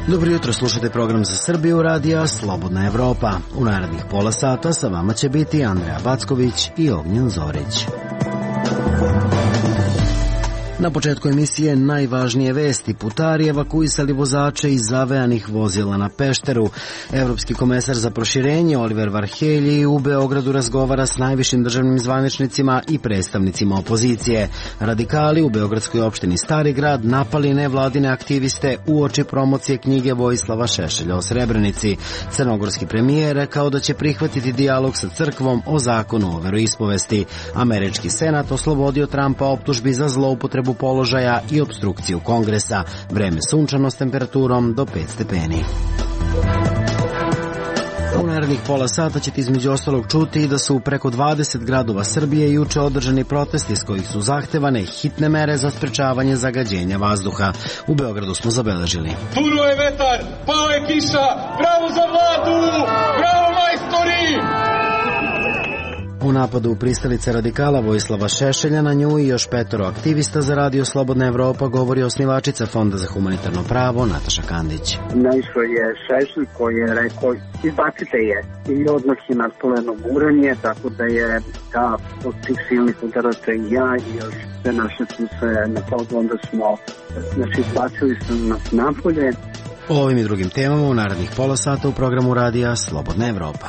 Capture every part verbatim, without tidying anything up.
Dobro jutro, slušate program za Srbiju radija Slobodna Evropa. U narednih pola sata sa vama će biti Andreja Backović i Ognjen Zorić. Na početku emisije najvažnije vesti. Putari evakuisali vozače iz zavejanih vozila na Pešteru. Evropski komesar za proširenje Oliver Varhelyi u Beogradu razgovara s najvišim državnim zvaničnicima i predstavnicima opozicije. Radikali u beogradskoj opštini Stari Grad napali nevladine aktiviste uoči promocije knjige Vojislava Šešelja o Srebrenici. Crnogorski premijer rekao da će prihvatiti dijalog sa crkvom o zakonu o veroispovesti. Američki senat oslobodio Trumpa optužbi za zloupotrebu položaja i opstrukciju Kongresa. Vreme sunčano s temperaturom do pet stepeni. U narednih pola sata ćete između ostalog čuti da su u preko dvadeset gradova Srbije juče održani protesti s kojih su zahtevane hitne mere za sprečavanje zagađenja vazduha. U Beogradu smo zabeležili: puno je vetar, pao je kiša, bravo za Vladu, bravo majstori! U napadu u pristalice radikala Vojislava Šešelja na nju i još petoro aktivista za radio Slobodna Evropa govori osnivačica Fonda za humanitarno pravo Nataša Kandić. Naišao je Šešelj koji je rekao izbacite je i odmah je nastalo jedno guranje, tako da je ta od tih silnih udaraca i ja i još sve naše smo se na podu, onda smo znači, izbacili smo nas napolje. O ovim i drugim temama u narednih pola sata u programu radija Slobodna Evropa.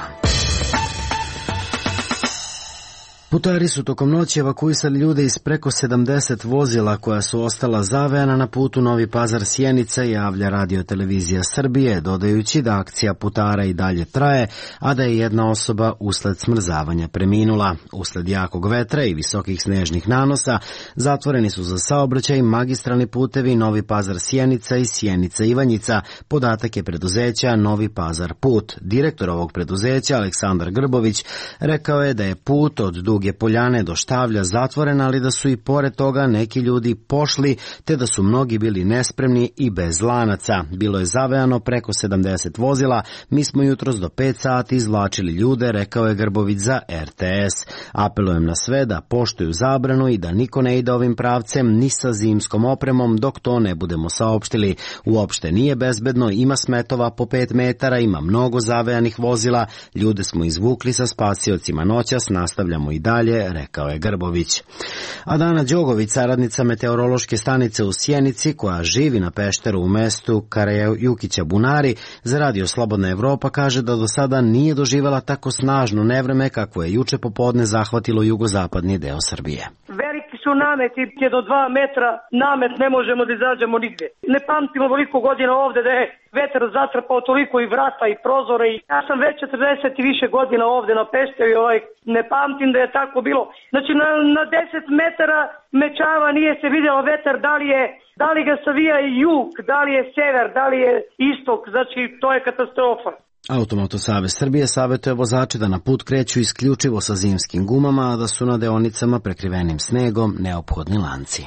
Putari su tokom noći evakuisali ljude iz preko sedamdeset vozila koja su ostala zavejana na putu Novi Pazar-Sjenica, javlja Radio Televizija Srbije, dodajući da akcija putara i dalje traje, a da je jedna osoba usled smrzavanja preminula. Usled jakog vetra i visokih snežnih nanosa zatvoreni su za saobraćaj magistralni putevi Novi Pazar-Sjenica i Sjenica-Ivanjica, podatak je preduzeća Novi Pazar Put. Direktor ovog preduzeća, Aleksandar Grbović, rekao je da je put od Duge Poljane do Štavlja zatvoren, ali da su i pored toga neki ljudi pošli, te da su mnogi bili nespremni i bez lanaca. Bilo je zavejano preko sedamdeset vozila, mi smo jutros do pet sati izvlačili ljude, rekao je Grbović za R T S. Apelujem na sve da poštuju zabranu i da niko ne ide ovim pravcem ni sa zimskom opremom dok to ne budemo saopštili. Uopšte nije bezbedno, ima smetova po pet metara, ima mnogo zavejanih vozila, ljude smo izvukli sa spasiocima noćas, nastavljamo i dalje, rekao je Grbović. A Dana Đogović, saradnica meteorološke stanice u Sjenici, koja živi na Pešteru u mestu Karajukića Bunari, za radio Slobodna Evropa kaže da do sada nije doživjela tako snažno nevreme kakvo je juče popodne zahvatilo jugozapadni deo Srbije. Veliki su nameti, je do dva metra namet, ne možemo da izađemo nigde. Ne pamtimo toliko godina ovde da je vetar zatrpao toliko i vrata i prozore. I ja sam već četrdeset i više godina ovde na Pešteru i ovaj, ne pamtim da je tako bilo. Znači na, na deset metara mečava nije se vidjelo vetar, da li je da li ga savija jug, da li je sever, da li je istok, znači to je katastrofa. Automoto Savez Srbije savjetuje vozače da na put kreću isključivo sa zimskim gumama, a da su na deonicama prekrivenim snegom neophodni lanci.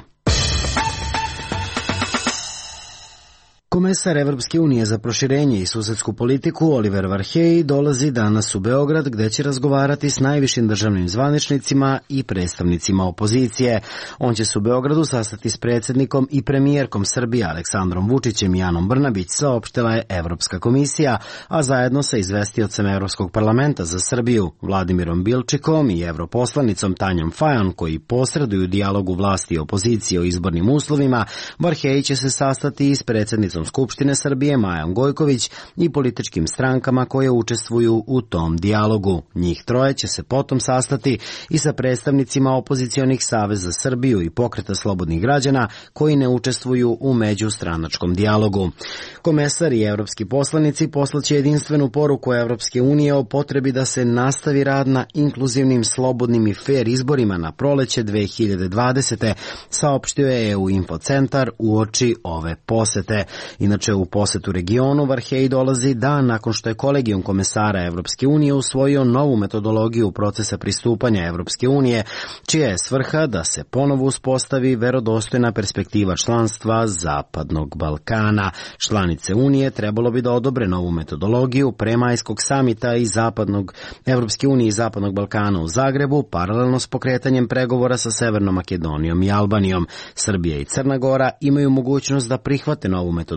Komesar Evropske unije za proširenje i susedsku politiku Oliver Varhelyi dolazi danas u Beograd, gde će razgovarati s najvišim državnim zvaničnicima i predstavnicima opozicije. On će se u Beogradu sastati s predsjednikom i premijerkom Srbije Aleksandrom Vučićem i Anom Brnabić, saopštila je Evropska komisija, a zajedno sa izvestiocem Evropskog parlamenta za Srbiju Vladimirom Bilčikom i europoslanicom Tanjom Fajon, koji posreduju dijalogu vlasti i opozicije o izbornim uslovima, Varhelyi će se sastati i s predsjednicom Skupštine Srbije Majom Gojković i političkim strankama koje učestvuju u tom dijalogu. Njih troje će se potom sastati i sa predstavnicima opozicionih Saveza Srbiju i Pokreta slobodnih građana koji ne učestvuju u međustranačkom dijalogu. Komesar i evropski poslanici poslaće jedinstvenu poruku Evropske unije o potrebi da se nastavi rad na inkluzivnim, slobodnim i fair izborima na proleće dve hiljade dvadesete, saopštio je E U Infocentar uoči ove posete. Inače, u posetu regionu Varhelyi dolazi dan nakon što je kolegijum komesara Evropske unije usvojio novu metodologiju procesa pristupanja Evropske unije, čija je svrha da se ponovo uspostavi verodostojna perspektiva članstva Zapadnog Balkana. Članice Unije trebalo bi da odobre novu metodologiju pre majskog samita i Zapadnog Evropske unije i Zapadnog Balkana u Zagrebu, paralelno s pokretanjem pregovora sa Severnom Makedonijom i Albanijom. Srbija i Crna Gora imaju mogućnost da prihvate novu metodologiju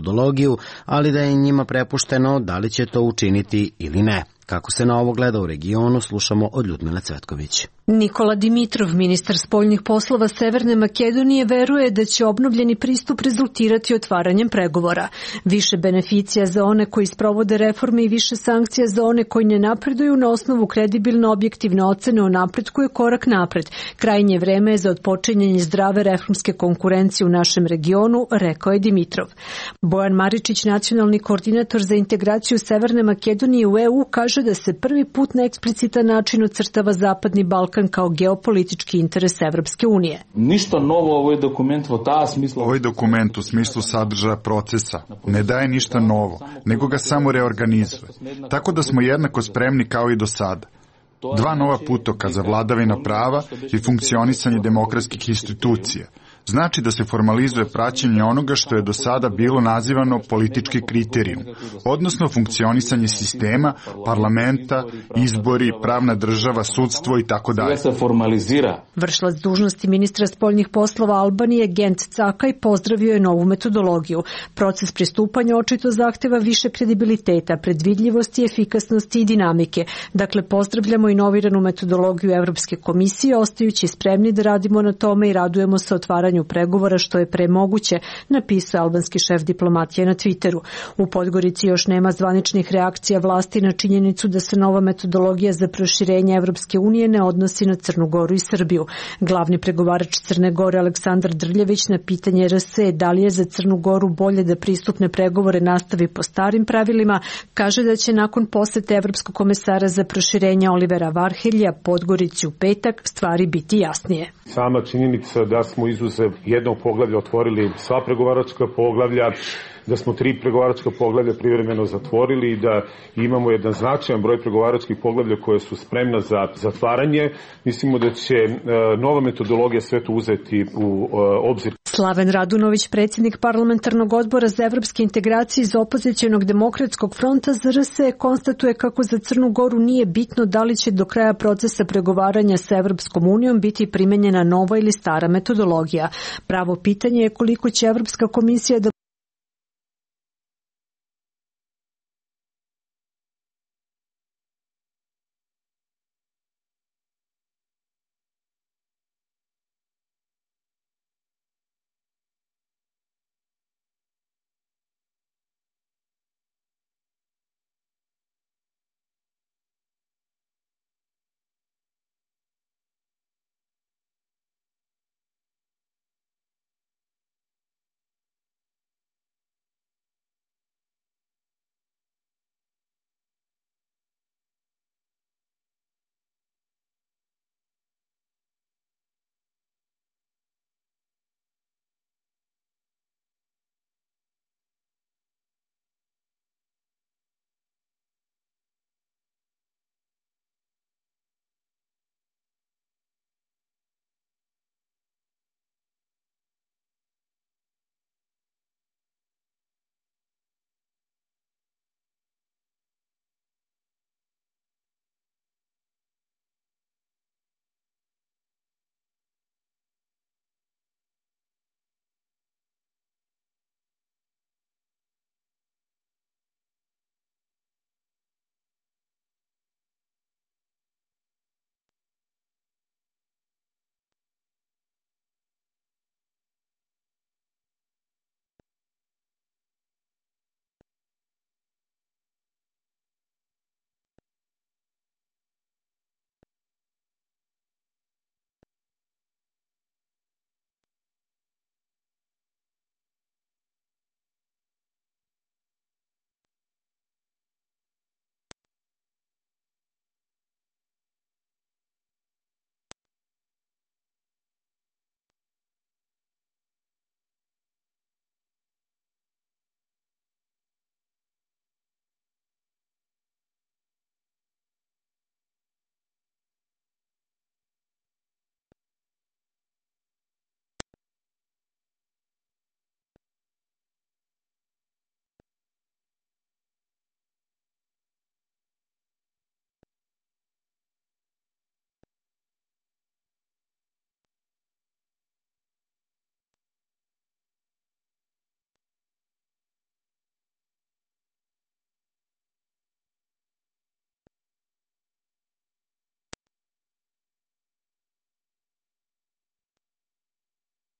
metodologiju, ali da je njima prepušteno da li će to učiniti ili ne. Kako se na ovo gleda u regionu, slušamo od Ljudmile Cvetković. Nikola Dimitrov, ministar spoljnih poslova Severne Makedonije, veruje da će obnovljeni pristup rezultirati otvaranjem pregovora. Više beneficija za one koji sprovode reforme i više sankcija za one koji ne napreduju na osnovu kredibilne objektivne ocene o napretku je korak napred. Krajnje vreme je za otpočinjanje zdrave reformske konkurencije u našem regionu, rekao je Dimitrov. Bojan Maričić, nacionalni koordinator za integraciju Severne Makedonije u E U, kaže da se prvi put na eksplicitan način ocrtava Zapadni Balkan kao geopolitički interes Evropske unije. Ništa novo ovaj dokument u ta smislu. Ovaj dokument u smislu sadržaja procesa ne daje ništa novo, nego ga samo reorganizuje. Tako da smo jednako spremni kao i do sada. Dva nova putoka za vladavina prava i funkcionisanje demokratskih institucija. Znači da se formalizuje praćenje onoga što je do sada bilo nazivano politički kriterijum, odnosno funkcionisanje sistema, parlamenta, izbori, pravna država, sudstvo i tako dalje. Vršilac dužnosti ministra spoljnih poslova Albanije Gent Cakaj pozdravio je novu metodologiju. Proces pristupanja očito zahteva više kredibiliteta, predvidljivosti, efikasnosti i dinamike. Dakle, pozdravljamo inoviranu metodologiju Evropske komisije, ostajući spremni da radimo na tome i radujemo se otvaranju pregovora što je pre moguće, napisao albanski šef diplomatije na Twitteru. U Podgorici još nema zvaničnih reakcija vlasti na činjenicu da se nova metodologija za proširenje Evropske unije ne odnosi na Crnu Goru i Srbiju. Glavni pregovarač Crne Gore Aleksandar Drljević na pitanje R S da li je za Crnu Goru bolje da pristupne pregovore nastavi po starim pravilima, kaže da će nakon posete Evropskog komesara za proširenje Olivera Varhelja Podgorici u petak stvari biti jasnije. Sama činjenica da smo izuzev jednog poglavlja otvorili sva pregovaračka poglavlja, da smo tri pregovaračka poglavlja privremeno zatvorili i da imamo jedan značajan broj pregovaračkih poglavlja koje su spremna za zatvaranje. Mislimo da će nova metodologija sve to uzeti u obzir. Slaven Radunović, predsjednik parlamentarnog odbora za evropske integracije iz opozicionog demokratskog fronta za R S, konstatuje kako za Crnu Goru nije bitno da li će do kraja procesa pregovaranja sa Evropskom unijom biti primenjena nova ili stara metodologija. Pravo pitanje je koliko će Evropska komisija da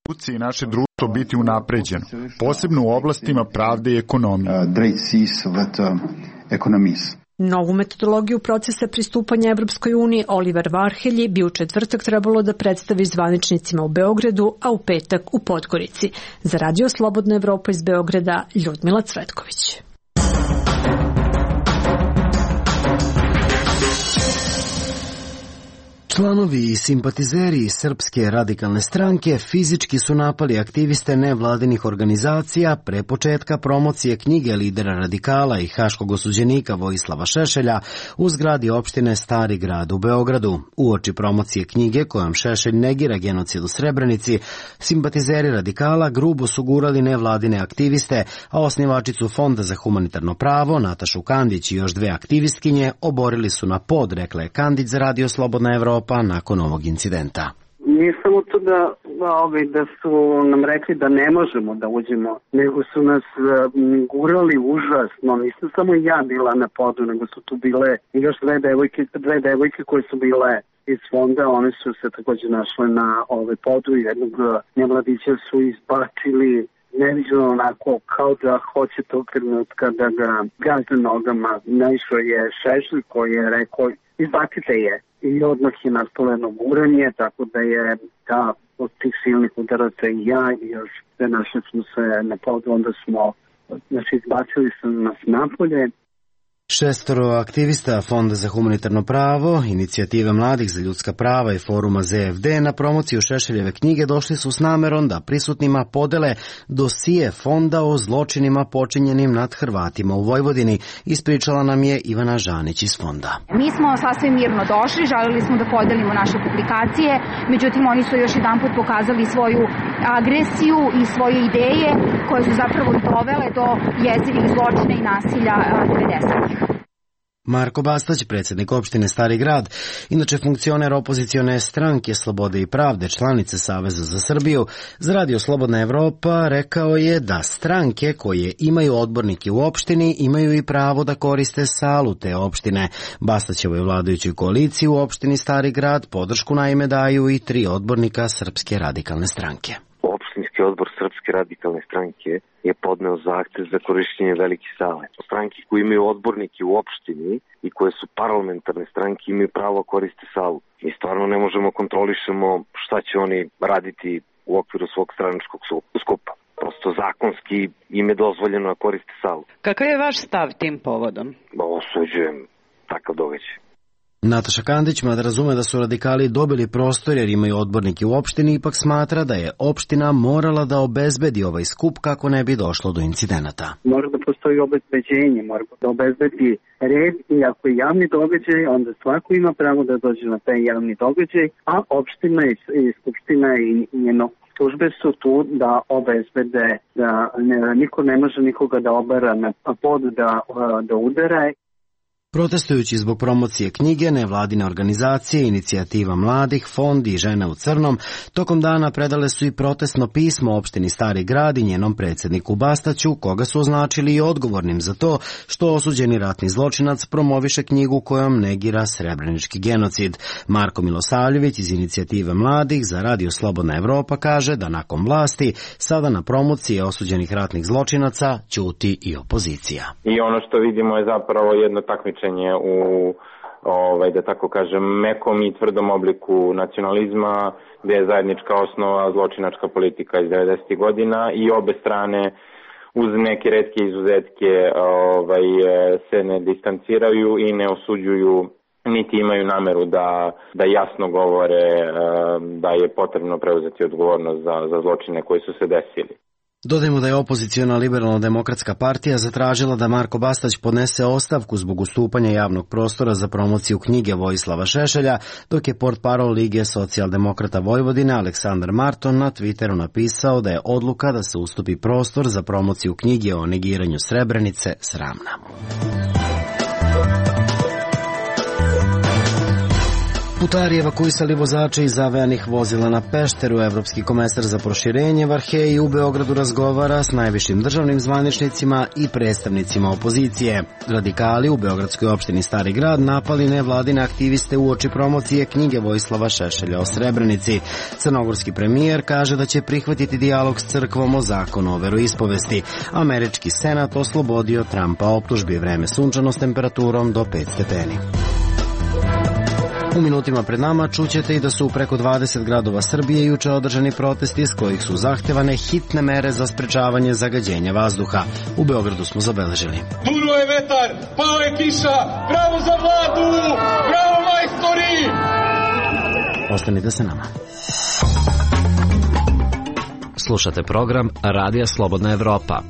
institucije i naše društvo biti unapređeno, posebno u oblastima pravde i ekonomije. Novu metodologiju procesa pristupanja Evropskoj uniji Oliver Varhelji bi u četvrtak trebalo da predstavi zvaničnicima u Beogradu, a u petak u Podgorici. Za Radio Slobodna Evropa iz Beograda, Ljudmila Cvetković. Članovi i simpatizeri Srpske radikalne stranke fizički su napali aktiviste nevladinih organizacija pre početka promocije knjige lidera radikala i haškog osuđenika Vojislava Šešelja u zgradi opštine Stari grad u Beogradu. Uoči promocije knjige kojom Šešelj negira genocid u Srebrenici, simpatizeri radikala grubo su gurali nevladine aktiviste, a osnivačicu Fonda za humanitarno pravo, Natašu Kandić i još dve aktivistkinje oborili su na pod, rekla je Kandić za Radio Slobodna Evropa nakon ovog incidenta. Nije samo to da, ovaj, da su nam rekli da ne možemo da uđemo, nego su nas gurali užasno. Nisam samo ja bila na podu, nego su tu bile još dve devojke, dve devojke koje su bile iz fonda. One su se također našle na ovaj podu i jednog nevladića su izbačili neviđeno onako kao da hoće tog trenutka da ga gaze nogama. Naišao je Šešelj koji je rekao izbacite je. I odmah je nastalo jedno guranje, tako da je ta od tih silnih udaraca i ja i još sve našli smo se na podu, onda smo, znači izbacili su nas napolje. Šestoro aktivista Fonda za humanitarno pravo, Inicijative mladih za ljudska prava i foruma Z F D na promociju Šešeljeve knjige došli su s namerom da prisutnima podele dosije Fonda o zločinima počinjenim nad Hrvatima u Vojvodini, ispričala nam je Ivana Žanić iz Fonda. Mi smo sasvim mirno došli, želeli smo da podelimo naše publikacije, međutim oni su još jedan put pokazali svoju agresiju i svoje ideje koje su zapravo dovele do jezivih zločina i nasilja devedesetih. Marko Bastać, predsjednik opštine Stari grad, inače funkcioner opozicione stranke Slobode i pravde, članice Saveza za Srbiju, za Radio Slobodna Evropa rekao je da stranke koje imaju odbornike u opštini imaju i pravo da koriste salu te opštine. Bastaćevoj vladajućoj koaliciji u opštini Stari grad podršku naime daju i tri odbornika Srpske radikalne stranke. Opštinski odbor Srpske radikalne stranke je podneo zahtev za korišćenje velike sale. Stranke koje imaju odbornike u opštini i koje su parlamentarne stranke imaju pravo koriste salu. Mi stvarno ne možemo kontrolišemo šta će oni raditi u okviru svog stranačkog skupa. Prosto zakonski im je dozvoljeno da koriste salu. Kakav je vaš stav tim povodom? Osuđujem takav događaj. Nataša Kandić, mada razume da su radikali dobili prostor jer imaju odbornike u opštini, ipak smatra da je opština morala da obezbedi ovaj skup kako ne bi došlo do incidenata. Mora da postoji obezbeđenje, mora da obezbedi red i ako je javni događaj, onda svako ima pravo da dođe na taj javni događaj, a opština i, i skupština i njeno službe su tu da obezbede, da ne, niko ne može nikoga da obara na pod, da, da udara. Protestujući zbog promocije knjige, nevladine organizacije, Inicijativa mladih, Fond i Žene u crnom, tokom dana predale su i protestno pismo opštini Stari grad i njenom predsjedniku Bastaću, koga su označili i odgovornim za to što osuđeni ratni zločinac promoviše knjigu kojom negira srebrenički genocid. Marko Milosavljević iz Inicijative mladih za Radio Slobodna Evropa kaže da nakon vlasti sada na promociji osuđenih ratnih zločinaca ćuti i opozicija. I ono što vidimo je zapravo jedno takmičenje u, ovaj, da tako kažem, mekom i tvrdom obliku nacionalizma, gde je zajednička osnova zločinačka politika iz devedesetih godina i obe strane uz neke retke izuzetke ovaj, se ne distanciraju i ne osuđuju, niti imaju nameru da, da jasno govore da je potrebno preuzeti odgovornost za, za zločine koji su se desili. Dodajmo da je opoziciona Liberalno-demokratska partija zatražila da Marko Bastać podnese ostavku zbog ustupanja javnog prostora za promociju knjige Vojislava Šešelja, dok je portparol Lige socijaldemokrata Vojvodine Aleksandar Marton na Twitteru napisao da je odluka da se ustupi prostor za promociju knjige o negiranju Srebrenice sramna. Putari evakuisali vozače iz zavejanih vozila na Pešteru. Evropski komesar za proširenje Varhelyi u Beogradu razgovara s najvišim državnim zvaničnicima i predstavnicima opozicije. Radikali u beogradskoj opštini Stari grad napali nevladine aktiviste uoči promocije knjige Vojislava Šešelja o Srebrenici. Crnogorski premijer kaže da će prihvatiti dijalog s crkvom o zakonu o veroispovesti. Američki senat oslobodio Trumpa optužbi. Vreme sunčano s temperaturom do pet stepeni. U minutima pred nama čućete i da su u preko dvadeset gradova Srbije juče održani protesti s kojih su zahtevane hitne mere za sprečavanje zagađenja vazduha. U Beogradu smo zabeležili. Duno je vetar, pao je kiša, bravo za Vladu, bravo majstori! Ostanite sa nama. Slušate program Radija Slobodna Evropa.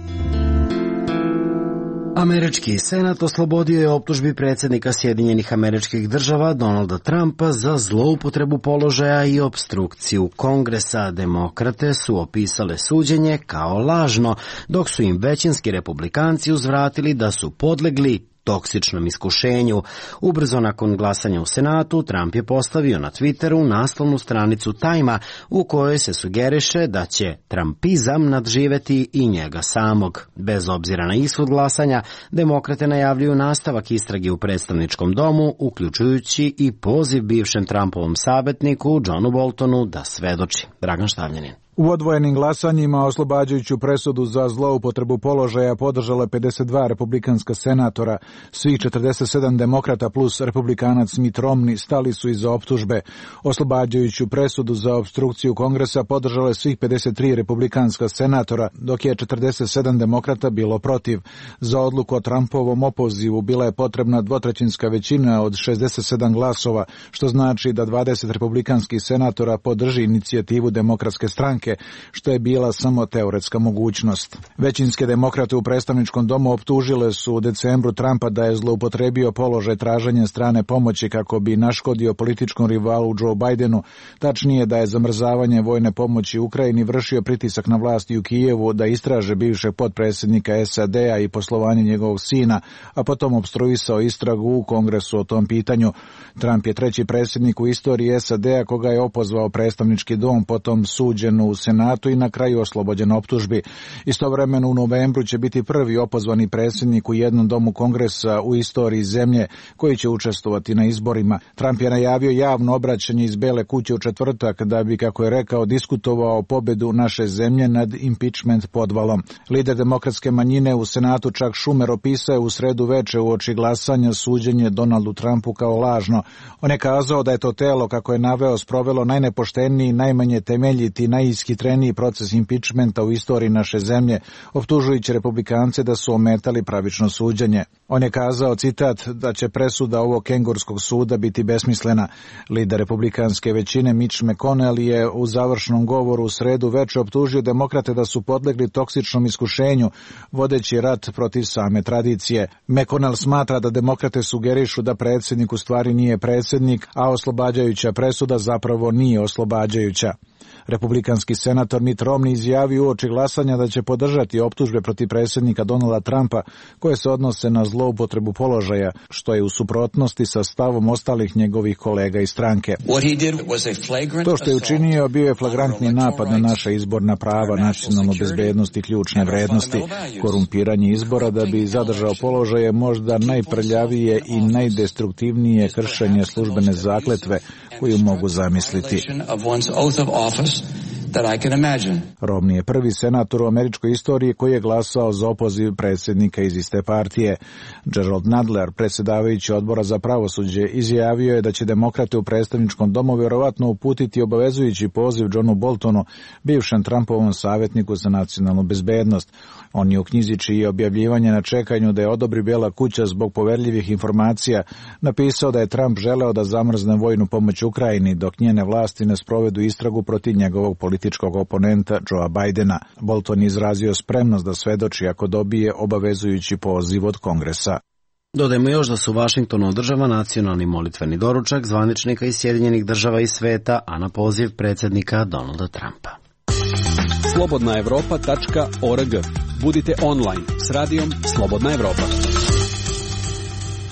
Američki senat oslobodio je optužbi predsjednika Sjedinjenih Američkih Država Donalda Trumpa za zloupotrebu položaja i opstrukciju Kongresa. Demokrate su opisale suđenje kao lažno, dok su im većinski republikanci uzvratili da su podlegli toksičnom iskušenju. Ubrzo nakon glasanja u Senatu, Trump je postavio na Twitteru naslovnu stranicu Time-a u kojoj se sugeriše da će Trumpizam nadživeti i njega samog. Bez obzira na ishod glasanja, demokrate najavljuju nastavak istrage u predstavničkom domu, uključujući i poziv bivšem Trumpovom savjetniku Johnu Boltonu da svedoči. Dragan Štavljanin. U odvojenim glasanjima oslobađajuću presudu za zloupotrebu položaja podržalo je pedeset dva republikanska senatora. Svih četrdeset sedam demokrata plus republikanac Mitt Romney stali su iza optužbe. Oslobađajuću presudu za opstrukciju Kongresa podržalo je svih pedeset tri republikanska senatora, dok je četrdeset sedam demokrata bilo protiv. Za odluku o Trumpovom opozivu bila je potrebna dvotrećinska većina od šezdeset sedam glasova, što znači da dvadeset republikanskih senatora podrži inicijativu Demokratske stranke, što je bila samo teoretska mogućnost. Većinske demokrate u predstavničkom domu optužile su u decembru Trumpa da je zloupotrebio položaj traženja strane pomoći kako bi naškodio političkom rivalu Joe Bidenu, tačnije da je zamrzavanje vojne pomoći Ukrajini vršio pritisak na vlasti u Kijevu da istraže bivšeg potpredsjednika S A D-a i poslovanje njegovog sina, a potom opstruisao istragu u Kongresu o tom pitanju. Trump je treći predsjednik u istoriji S A D-a koga je opozvao predstavnički dom, potom suđen u Senatu i na kraju oslobođen optužbi. Istovremeno u novembru će biti prvi opozvani predsjednik u jednom domu Kongresa u istoriji zemlje koji će učestvovati na izborima. Trump je najavio javno obraćanje iz Bele kuće u četvrtak da bi, kako je rekao, diskutovao o pobedu naše zemlje nad impeachment podvalom. Lider demokratske manjine u Senatu Chuck Schumer opisao je u sredu veče uoči glasanja suđenje Donaldu Trumpu kao lažno. On je kazao da je to telo, kako je naveo, sprovelo najnepošteniji, najmanje temeljiti, najiskitreniji proces impeachmenta u istoriji naše zemlje, optužujući republikance da su ometali pravično suđenje. On je kazao, citat, da će presuda ovog kengurskog suda biti besmislena. Lider republikanske većine Mitch McConnell je u završnom govoru u sredu veče optužio demokrate da su podlegli toksičnom iskušenju, vodeći rat protiv same tradicije. McConnell smatra da demokrate sugerišu da predsjednik u stvari nije predsjednik, a oslobađajuća presuda zapravo nije oslobađajuća. Republikanski senator Mitt Romney izjavio uoči glasanja da će podržati optužbe protiv predsjednika Donalda Trumpa koje se odnose na zloupotrebu položaja, što je u suprotnosti sa stavom ostalih njegovih kolega iz stranke. To što je učinio bio je flagrantni napad na naša izborna prava, nacionalnu bezbednost i ključne vrednosti. Korumpiranje izbora da bi zadržao položaj je možda najprljavije i najdestruktivnije kršenje službene zakletve koju mogu zamisliti. Romney je prvi senator u američkoj istoriji koji je glasao za opoziv predsjednika iz iste partije. Gerald Nadler, predsjedavajući odbora za pravosuđe, izjavio je da će demokrate u predstavničkom domu vjerovatno uputiti obavezujući poziv Johnu Boltonu, bivšem Trumpovom savjetniku za nacionalnu bezbednost. On je u knjizi čiji je objavljivanje na čekanju da je odobri Bijela kuća zbog poverljivih informacija napisao da je Trump želeo da zamrzne vojnu pomoć Ukrajini dok njene vlasti ne sprovedu istragu protiv njegovog političkog oponenta Joea Bidena. Bolton je izrazio spremnost da svedoči ako dobije obavezujući poziv od Kongresa. Dodajmo još da su u Vašingtonu održava nacionalni molitveni doručak zvaničnika iz Sjedinjenih država i sveta, a na poziv predsjednika Donalda Trumpa. slobodna evropa tačka org. Budite online s radijom Slobodna Evropa.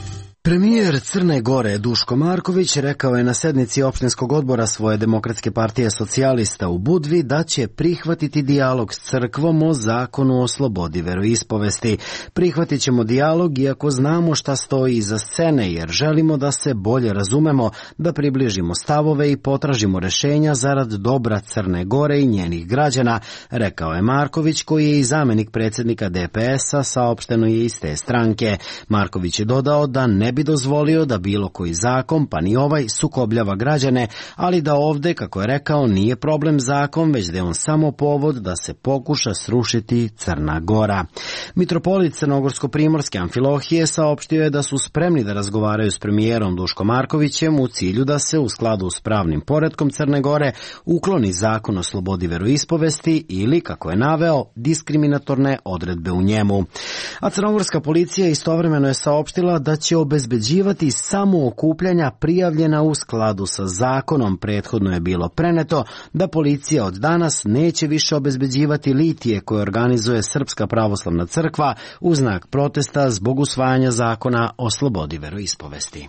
Premijer Crne Gore Duško Marković rekao je na sednici opštinskog odbora svoje Demokratske partije socijalista u Budvi da će prihvatiti dijalog s crkvom o zakonu o slobodi veroispovesti. Prihvatit ćemo dijalog iako znamo šta stoji iza scene jer želimo da se bolje razumemo, da približimo stavove i potražimo rešenja zarad dobra Crne Gore i njenih građana, rekao je Marković koji je i zamenik predsjednika D P S-a, saopšteno je iz te stranke. Marković je dodao da ne bi dozvolio da bilo koji zakon, pa ni ovaj, sukobljava građane, ali da ovde, kako je rekao, nije problem zakon, već da je on samo povod da se pokuša srušiti Crna Gora. Mitropolit Crnogorsko-primorske Amfilohije saopštio je da su spremni da razgovaraju s premijerom Duškom Markovićem u cilju da se u skladu s pravnim poretkom Crne Gore ukloni zakon o slobodi veroispovesti ili, kako je naveo, diskriminatorne odredbe u njemu. A crnogorska policija istovremeno je saopštila da će obezbeđivati samo okupljanja prijavljena u skladu sa zakonom. Prethodno je bilo preneto da policija od danas neće više obezbeđivati litije koje organizuje Srpska pravoslavna crkva u znak protesta zbog usvajanja zakona o slobodi veroispovesti.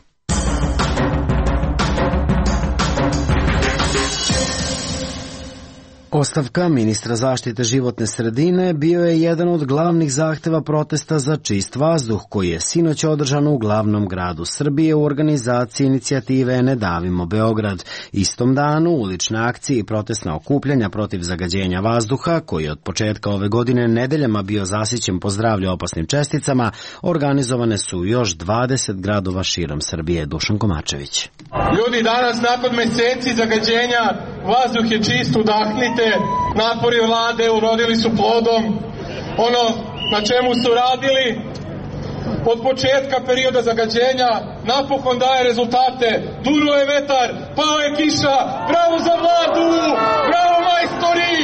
Ostavka ministra zaštite životne sredine bio je jedan od glavnih zahteva protesta za čist vazduh koji je sinoć održan u glavnom gradu Srbije u organizaciji inicijative Ne davimo Beograd. Istom danu ulične akcije i protestna okupljanja protiv zagađenja vazduha, koji je od početka ove godine nedeljama bio zasićen po zdravlje opasnim česticama, organizovane su još dvadeset gradova širom Srbije. Dušan Komačević. Ljudi, danas nakon meseci zagađenja vazduh je čist, udahnite. Napori vlade urodili su plodom. Ono na čemu su radili od početka perioda zagađenja napokon daje rezultate. Dunuo je vetar, pao je kiša, bravo za vladu, bravo majstori!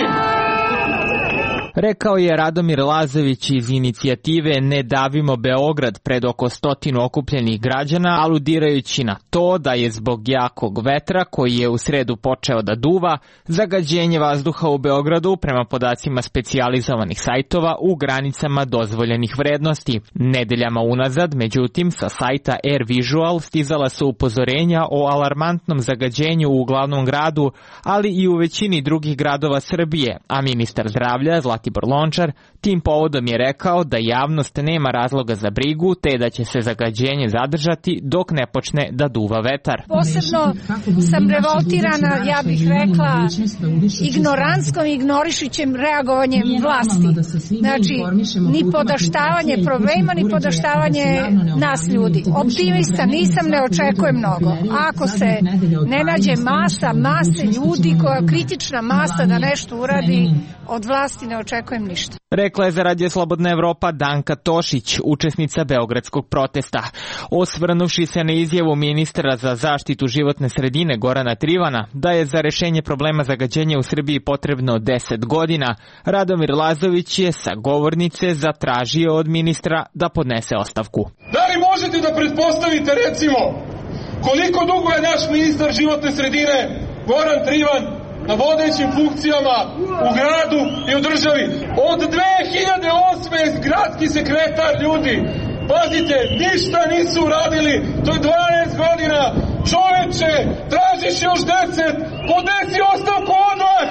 Rekao je Radomir Lazović iz inicijative Ne davimo Beograd pred oko stotinu okupljenih građana, aludirajući na to da je zbog jakog vetra koji je u sredu počeo da duva, zagađenje vazduha u Beogradu prema podacima specijalizovanih sajtova u granicama dozvoljenih vrednosti. Nedeljama unazad, međutim, sa sajta Air Visual stizala su upozorenja o alarmantnom zagađenju u glavnom gradu, ali i u većini drugih gradova Srbije, a ministar zdravlja Zlatibor Lončar tim povodom je rekao da javnost nema razloga za brigu, te da će se zagađenje zadržati dok ne počne da duva vetar. Posebno sam revoltirana, ja bih rekla, ignorantskom i ignorišićem reagovanjem vlasti. Znači, ni podaštavanje problema, ni podaštavanje nas ljudi. Optimista nisam, ne očekujem mnogo. Ako se ne nađe masa, mase ljudi, koja kritična masa da nešto uradi, od vlasti ne očekujem ništa. Rekla je za Radio Slobodna Evropa Danka Tošić, učesnica beogradskog protesta. Osvrnuvši se na izjavu ministra za zaštitu životne sredine Gorana Trivana da je za rešenje problema zagađenja u Srbiji potrebno deset godina, Radomir Lazović je sa govornice zatražio od ministra da podnese ostavku. Da li možete da pretpostavite, recimo, koliko dugo je naš ministar životne sredine Goran Trivan na vodećim funkcijama u gradu i u državi? Od dve hiljade osme gradski sekretar, ljudi. Pazite, ništa nisu uradili. To je dvanaest godina. Čoveče, tražiš još deset, podnesi ostavku odmah!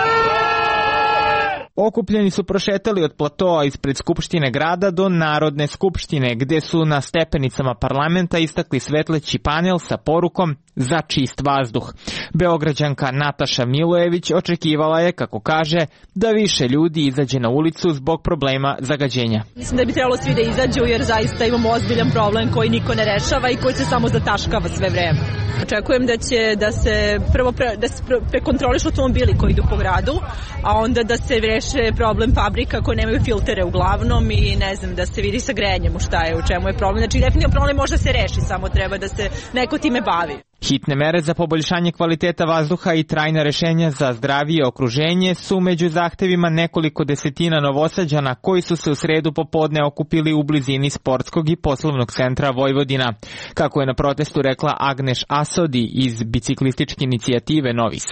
Okupljeni su prošetali od platoa ispred Skupštine grada do Narodne skupštine, gde su na stepenicama parlamenta istakli svetleći panel sa porukom za čist vazduh. Beograđanka Nataša Milojević očekivala je, kako kaže, da više ljudi izađe na ulicu zbog problema zagađenja. Mislim da bi trebalo svi da izađu jer zaista imamo ozbiljan problem koji niko ne rešava i koji se samo zataškava sve vreme. Očekujem da će da se prvo pre, da se prekontrolišu automobili koji idu po gradu, a onda da se reše problem fabrika koje nemaju filtere uglavnom i ne znam, da se vidi sa grejanjem u šta je, u čemu je problem. Znači, definitivno problem može se reši, samo treba da se neko time bavi. Hitne mere za poboljšanje kvaliteta vazduha i trajna rešenja za zdravije okruženje su među zahtevima nekoliko desetina Novosađana koji su se u sredu popodne okupili u blizini sportskog i poslovnog centra Vojvodina. Kako je na protestu rekla Agneš Asodi iz biciklističke inicijative Novi Sad,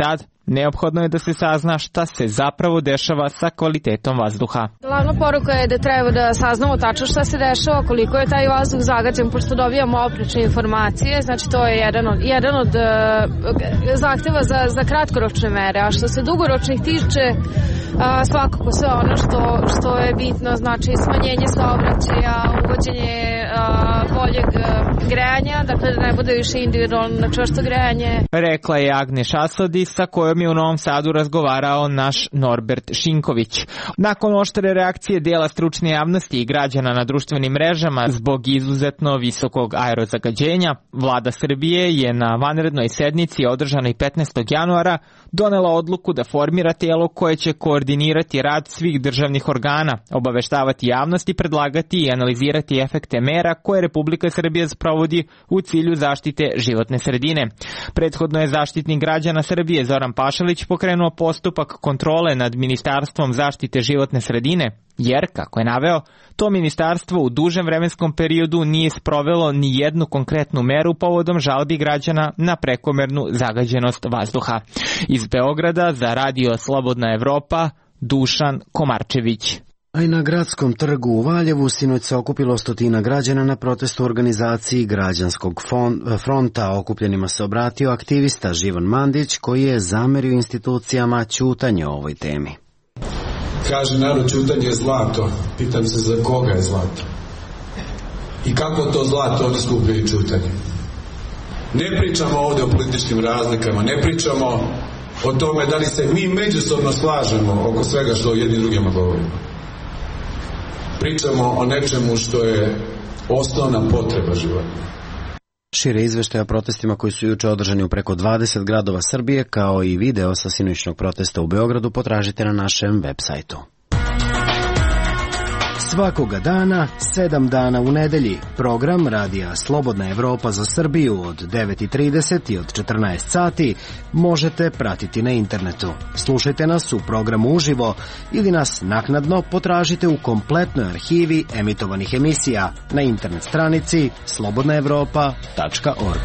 Neophodno je da se sazna šta se zapravo dešava sa kvalitetom vazduha. Glavna poruka je da treba da saznamo tačno šta se dešava, koliko je taj vazduh zagađen, pošto dobijamo oprečne informacije, znači to je jedan od, jedan od uh, zahteva za, za kratkoročne mere, a što se dugoročnih tiče, uh, svakako sve ono što, što je bitno, znači smanjenje saobraćaja, uvođenje uh, boljeg uh, grejanja, dakle da ne bude više individualno čvrsto grejanje. Rekla je Agneš Asodi, sa kojom je u Novom Sadu razgovarao naš Norbert Šinković. Nakon oštre reakcije dela stručne javnosti i građana na društvenim mrežama zbog izuzetno visokog aerozagađenja, vlada Srbije je na vanrednoj sednici održanoj petnaestog januara donela odluku da formira telo koje će koordinirati rad svih državnih organa, obaveštavati javnost i predlagati i analizirati efekte mera koje Republika Srbija sprovodi u cilju zaštite životne sredine. Prethodno je Zaštitnik građana Srbije Zoran Pašalić pokrenuo postupak kontrole nad Ministarstvom zaštite životne sredine, jer, kako je naveo, to ministarstvo u dužem vremenskom periodu nije sprovelo ni jednu konkretnu meru povodom žalbi građana na prekomernu zagađenost vazduha. Iz Beograda za Radio Slobodna Evropa, Dušan Komarčević. A i na gradskom trgu u Valjevu sinoć se okupilo stotina građana na protestu organizaciji Građanskog fronta. Okupljenima se obratio aktivista Živan Mandić, koji je zamerio institucijama ćutanje o ovoj temi. Kaže narod, ćutanje je zlato. Pitam se za koga je zlato? I kako to zlato oni skupljaju ćutanje? Ne pričamo ovde o političkim razlikama, ne pričamo o tome da li se mi međusobno slažemo oko svega što jedni drugima govorimo. Pričamo o nečemu što je osnovna potreba života. Šire izveštaje o protestima koji su juče održani u preko dvadeset gradova Srbije, kao i video sa sinoćnog protesta u Beogradu, potražite na našem web sajtu. Svakoga dana, sedam dana u nedelji, program Radija Slobodna Evropa za Srbiju od devet i trideset i od četrnaest sati možete pratiti na internetu. Slušajte nas u programu uživo ili nas naknadno potražite u kompletnoj arhivi emitovanih emisija na internet stranici slobodna evropa tačka org.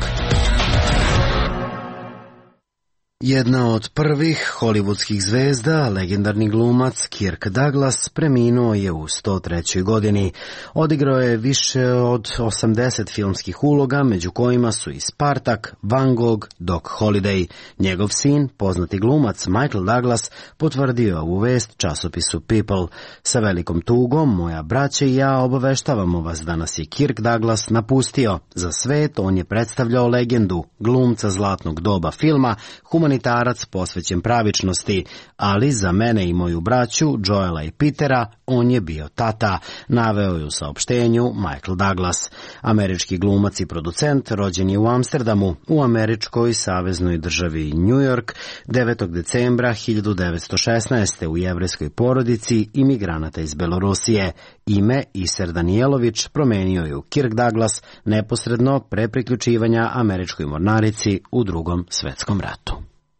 Jedna od prvih hollywoodskih zvezda, legendarni glumac Kirk Douglas, preminuo je u sto trećoj godini. Odigrao je više od osamdeset filmskih uloga, među kojima su i Spartak, Van Gogh, Doc Holliday. Njegov sin, poznati glumac Michael Douglas, potvrdio ovu vest časopisu People. Sa velikom tugom, moja braća i ja obaveštavamo vas da nas je Kirk Douglas napustio. Za svet on je predstavljao legendu, glumca zlatnog doba filma, humanitarac posvećen pravičnosti, ali za mene i moju braću, Joela i Petera, on je bio tata, naveo je u saopštenju Michael Douglas. Američki glumac i producent rođen je u Amsterdamu, u američkoj saveznoj državi New York, devetog decembra hiljadu devetsto šesnaeste. u jevrejskoj porodici imigranata iz Belorusije. Ime Iser Danijelović promenio je u Kirk Douglas neposredno pre priključivanja američkoj mornarici u Drugom svetskom ratu.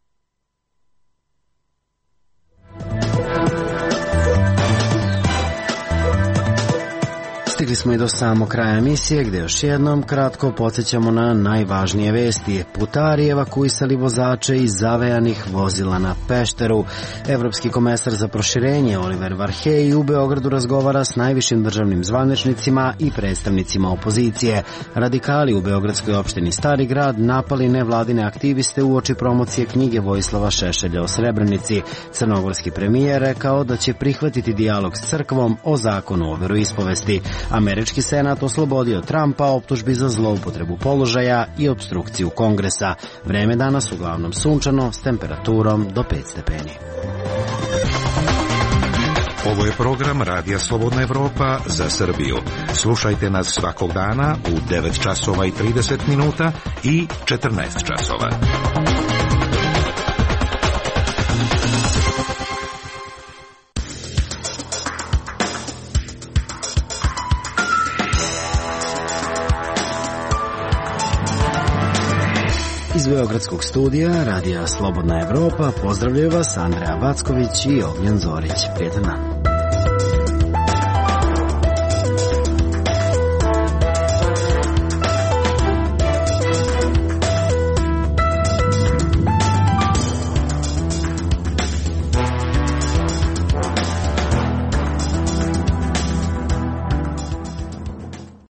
Stigli smo i do samog kraja emisije, gde još jednom kratko podsjećamo na najvažnije vesti. Putari evakuisali vozače iz zavejanih vozila na Pešteru. Evropski komesar za proširenje Oliver Varhej u Beogradu razgovara s najvišim državnim zvaničnicima i predstavnicima opozicije. Radikali u beogradskoj opštini Stari grad napali nevladine aktiviste uoči promocije knjige Vojislava Šešelja o Srebrenici. Crnogorski premijer rekao da će prihvatiti dijalog s crkvom o zakonu o veroispovesti. Američki senat oslobodio Trumpa optužbi za zloupotrebu položaja i opstrukciju Kongresa. Vreme danas uglavnom sunčano s temperaturom do pet stepeni. Ovo je program Radija Slobodna Evropa za Srbiju. Slušajte nas svakog dana u devet časova i trideset minuta i četrnaest časova. Iz beogradskog studija Radija Slobodna Evropa pozdravljaju vas Andreja Vacković i Ognjen Zorić. Prijetan dan.